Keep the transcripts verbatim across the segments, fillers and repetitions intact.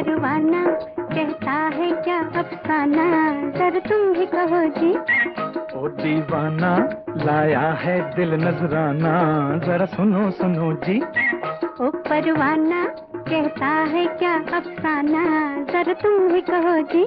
परवाना कहता है क्या अफसाना, जरा तुम ही कहो जी। ओ दीवाना लाया है दिल नजराना, जरा सुनो सुनो जी। ओ परवाना कहता है क्या अफसाना, जरा तुम ही कहो जी।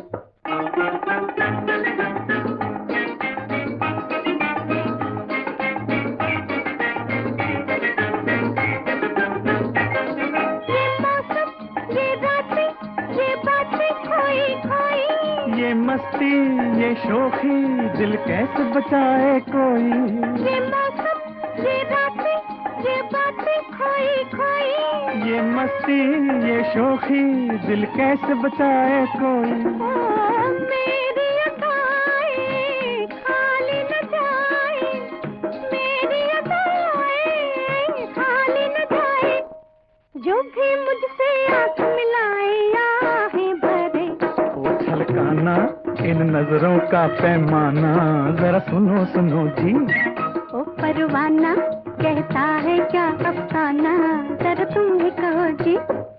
ये मस्ती ये शोखी दिल कैसे बचाए कोई। ये मौसम ये रातें ये बातें खोई खोई। ये मस्ती ये शोखी दिल कैसे बचाए कोई। ओ मेरी अदाएं खाली न जाए, मेरी अदाएं खाली न जाए। जो भी मुझसे आंख मिलाए आहें भरे। ओ छलकाना इन नजरों का पैमाना, जरा सुनो सुनो जी। ओ परवाना कहता है क्या अफसाना, जरा तुम ही कहो जी।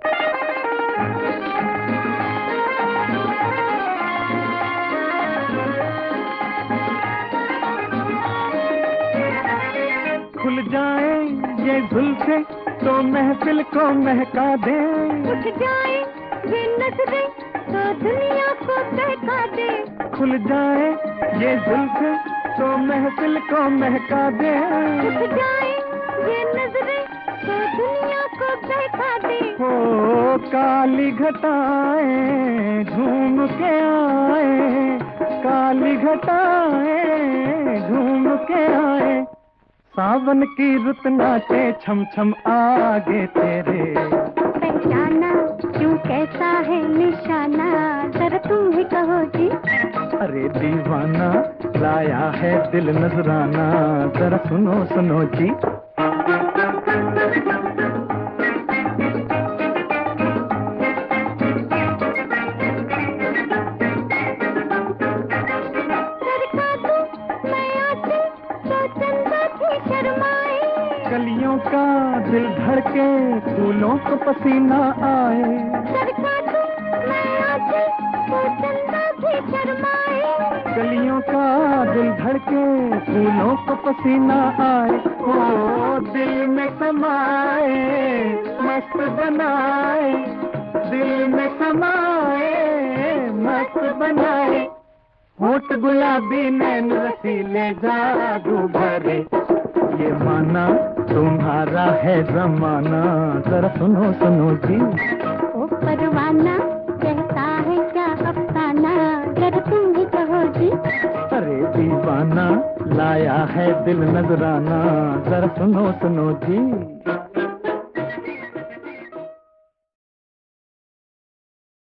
खुल जाए ये जुल्फे तो महफिल को महका दे। उठ जाए ये नजरें तो दुनिया को बहका दे। खुल जाए ये जुल्फे तो महफिल को महका दे। उठ जाए ये नजरें तो दुनिया को बहका दे। हो काली घटाएं झूम के आए, काली घटाएं झूम के आए। सावन की रुत नाचे छम छम आगे तेरे। पहचाना क्यों कैसा है निशाना, जरा तुम ही कहो जी। अरे दीवाना लाया है दिल नजराना, जरा सुनो सुनो जी। कलियों का दिल धड़के फूलों को पसीना आए। कलियों का दिल धड़के फूलों को पसीना आए। ओ दिल में समाए मस्त बनाए, दिल में समाए मस्त बनाए। होठ गुलाबी नैन रसीले जादू भरे। ये माना तुम्हारा है जमाना, जरा सुनो सुनो जी। ओ परवाना कहता है क्या अफसाना, जरा तुम ही कहो जी। अरे दीवाना लाया है दिल नजराना, जरा सुनो सुनो जी।